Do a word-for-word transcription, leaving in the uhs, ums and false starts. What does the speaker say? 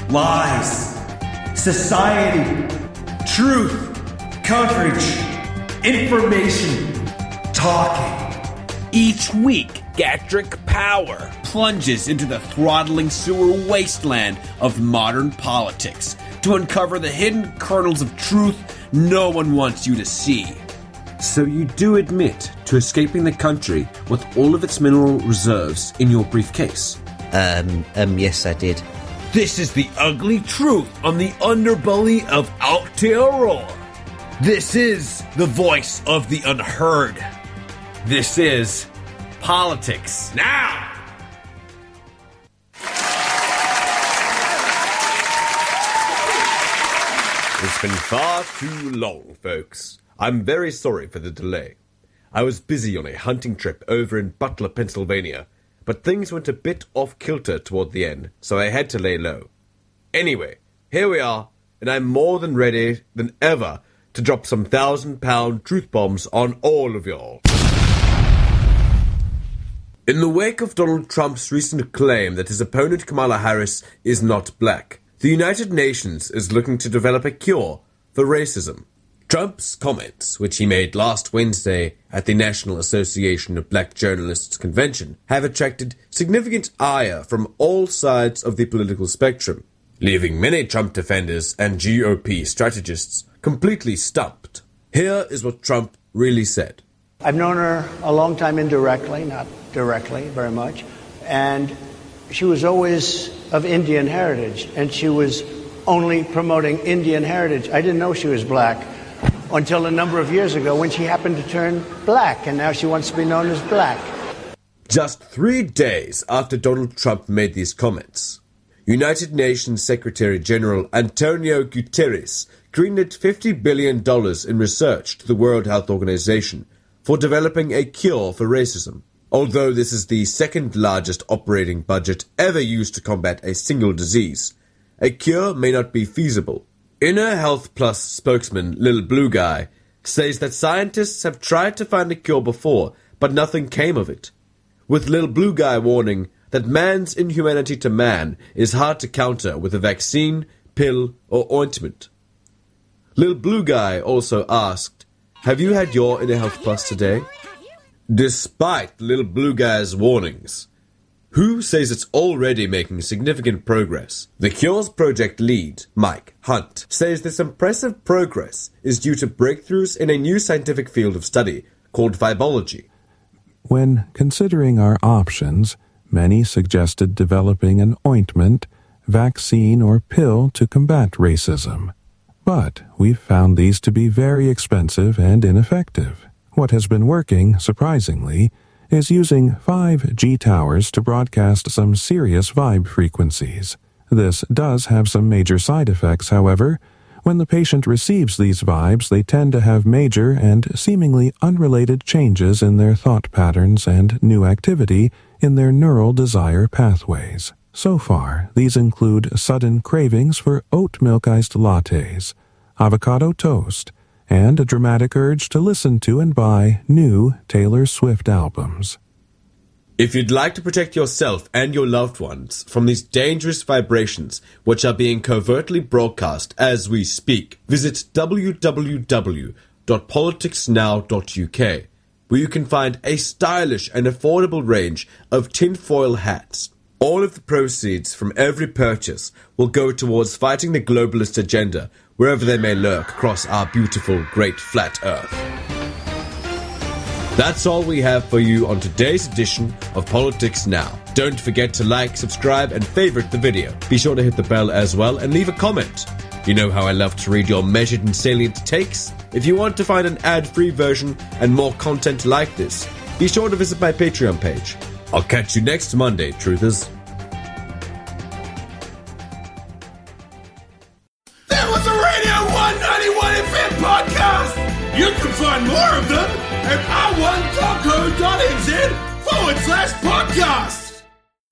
lies, society, truth, coverage, information, talking. Each week, Gatric Power plunges into the throttling sewer wasteland of modern politics to uncover the hidden kernels of truth no one wants you to see. So you do admit to escaping the country with all of its mineral reserves in your briefcase? Um, um, yes, I did. This is the ugly truth on the underbelly of Aotearoa. This is the voice of the unheard. This is Politics Now! It's been far too long, folks. I'm very sorry for the delay. I was busy on a hunting trip over in Butler, Pennsylvania, but things went a bit off kilter toward the end, so I had to lay low. Anyway, here we are, and I'm more than ready than ever to drop some thousand-pound truth bombs on all of y'all. In the wake of Donald Trump's recent claim that his opponent Kamala Harris is not black, the United Nations is looking to develop a cure for racism. Trump's comments, which he made last Wednesday at the National Association of Black Journalists Convention, have attracted significant ire from all sides of the political spectrum, leaving many Trump defenders and G O P strategists completely stumped. Here is what Trump really said. I've known her a long time indirectly, not directly very much, and she was always of Indian heritage, and she was only promoting Indian heritage. I didn't know she was black until a number of years ago when she happened to turn black, and now she wants to be known as black. Just three days after Donald Trump made these comments, United Nations Secretary General Antonio Guterres greenlit fifty billion dollars in research to the World Health Organization for developing a cure for racism. Although this is the second largest operating budget ever used to combat a single disease, a cure may not be feasible. Inner Health Plus spokesman Lil Blue Guy says that scientists have tried to find a cure before, but nothing came of it, with Lil Blue Guy warning that man's inhumanity to man is hard to counter with a vaccine, pill, or ointment. Lil Blue Guy also asked, "Have you had your Inner Health Plus today?" Despite Lil Blue Guy's warnings, W H O says it's already making significant progress. The Cures Project lead, Mike Hunt, says this impressive progress is due to breakthroughs in a new scientific field of study called vibology. When considering our options, many suggested developing an ointment, vaccine, or pill to combat racism. But we've found these to be very expensive and ineffective. What has been working, surprisingly, is using five G towers to broadcast some serious vibe frequencies. This does have some major side effects, however. When the patient receives these vibes, they tend to have major and seemingly unrelated changes in their thought patterns and new activity in their neural desire pathways. So far, these include sudden cravings for oat milk iced lattes, avocado toast, and a dramatic urge to listen to and buy new Taylor Swift albums. If you'd like to protect yourself and your loved ones from these dangerous vibrations which are being covertly broadcast as we speak, visit w w w dot politics now dot u k, where you can find a stylish and affordable range of tinfoil hats. All of the proceeds from every purchase will go towards fighting the globalist agenda wherever they may lurk across our beautiful, great flat earth. That's all we have for you on today's edition of Politics Now. Don't forget to like, subscribe, and favorite the video. Be sure to hit the bell as well and leave a comment. You know how I love to read your measured and salient takes. If you want to find an ad-free version and more content like this, be sure to visit my Patreon page. I'll catch you next Monday, truthers. That was a Radio one ninety-one F M podcast. You can find more of them at r one talk co dot n z forward slash podcast.